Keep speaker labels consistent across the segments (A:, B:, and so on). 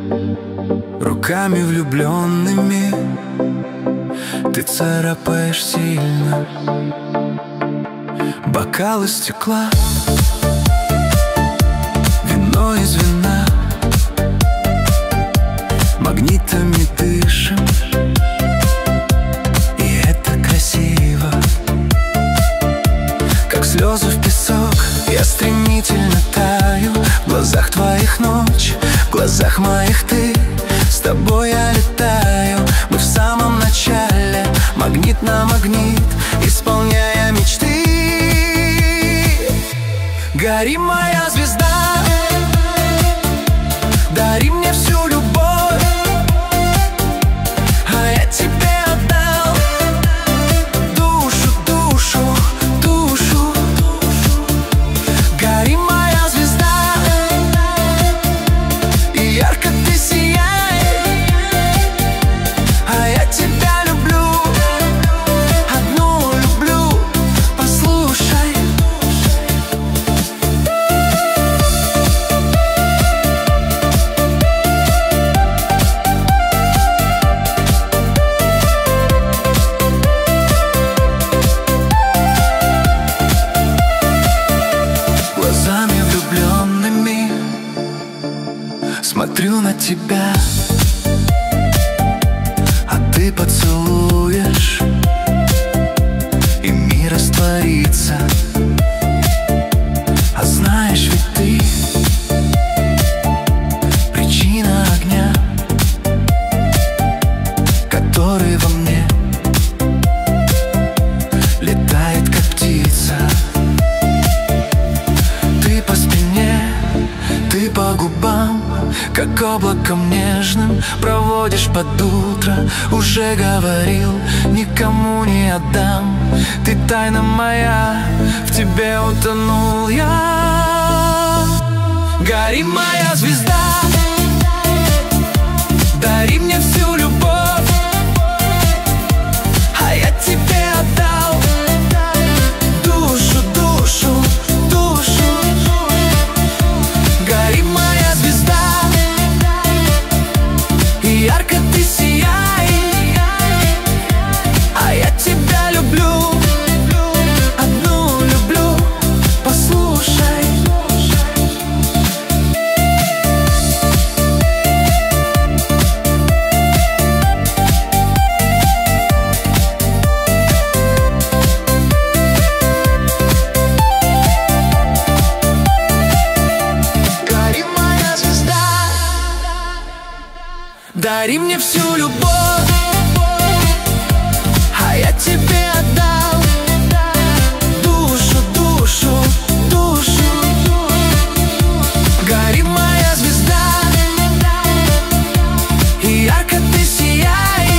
A: Руками влюбленными ты царапаешь сильно бокалы стекла, вино из вина. Магнитами дышим, и это красиво. Как слезы в песок, я стремительно таю. В глазах твоих ночь, в глазах моих ты. С тобой я летаю, мы в самом начале. Магнит на магнит, исполняя мечты. Гори, моя звезда, дари мне всю любовь, а я тебе отдал душу, душу, душу. Гори, моя звезда, и ярко ты сияй, а я тебя люблю, одну люблю, послушай. Глазами влюбленными смотрю на тебя, а ты поцелуешь, и мир растворится. А знаешь ведь ты причина огня, который во мне летает, как птица. Ты по спине, ты по губам, как облаком нежным проводишь под утро. Уже говорил, никому не отдам. Ты тайна моя, в тебе утонул я. Гори, моя звезда, дари мне всю любовь, а я тебе отдал душу, душу, душу. Гори, моя звезда, и ярко ты сияй, а я тебя люблю, одну люблю, послушай. Гори, моя звезда, дари мне всю любовь, а я тебе отдал душу, душу, душу. Гори, моя звезда, и ярко ты сияй,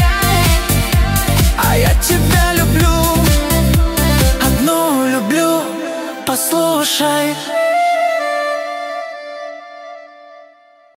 A: а я тебя люблю, одну люблю, послушай.